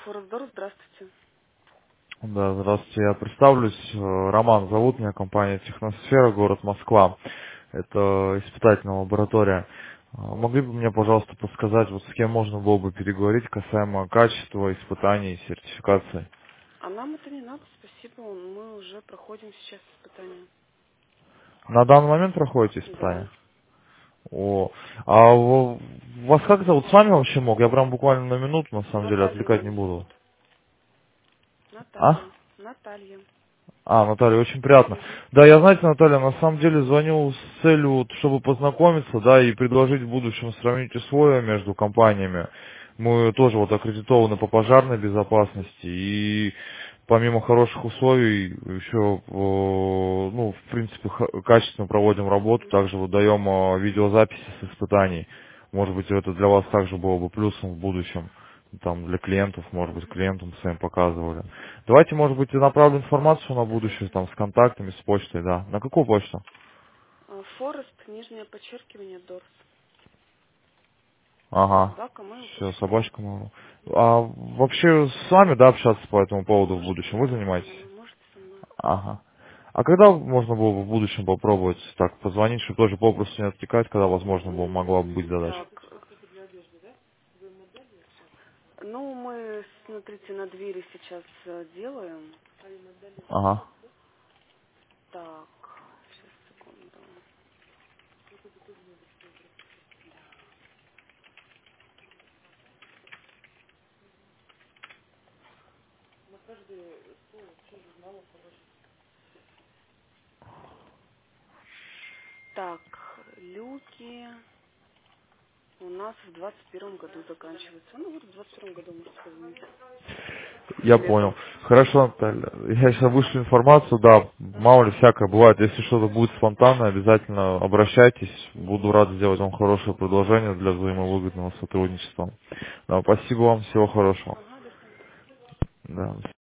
Форсдор, здравствуйте. Да, здравствуйте, я представлюсь. Роман зовут меня, компания Техносфера, город Москва. Это испытательная лаборатория. Могли бы мне, пожалуйста, подсказать, вот с кем можно было бы переговорить касаемо качества испытаний и сертификации? А нам это не надо, спасибо. Мы уже проходим сейчас испытания. На данный момент проходите Да. испытания? О, а вас как зовут? С вами вообще мог? Я прям буквально на минуту, на самом деле, Наталья отвлекать не меня буду. зовут. А? Наталья. Наталья. Наталья, очень приятно. Мгм. Да, я, знаете, Наталья, на самом деле звоню с целью, вот, чтобы познакомиться, да, и предложить в будущем сравнить условия между компаниями. Мы тоже вот аккредитованы по пожарной безопасности, и помимо хороших условий, еще, ну, в принципе, качественно проводим работу, также выдаем видеозаписи с испытаний. Может быть, это для вас также было бы плюсом в будущем, там, для клиентов, может быть, клиентам своим показывали. Давайте, может быть, я направлю информацию на будущее, там, с контактами, с почтой, да. На какую почту? Форест, нижнее подчеркивание, Дорс. Ага. Собака Все, mail.ru. собачка могу. А вообще с вами, да, общаться по этому поводу в Можете будущем? со Вы мной, занимаетесь? да, можете со мной. Ага. А когда можно было бы в будущем попробовать так позвонить, чтобы тоже попросту не отвлекать, когда, возможно, могла бы быть задача? Так, ну, мы, смотрите, на двери сейчас делаем. Ага. Так, сейчас, секунду. Так, люки у нас в 21 году заканчиваются. Ну, вот в 21 году можете позвонить. Я понял. Летом. Хорошо, Наталья. Я сейчас вышлю информацию, да, мало ли всякое бывает. Если что-то будет спонтанно, обязательно обращайтесь. Буду рад сделать вам хорошее предложение для взаимовыгодного сотрудничества. Да, спасибо вам, всего хорошего. Ага, до свидания. Да.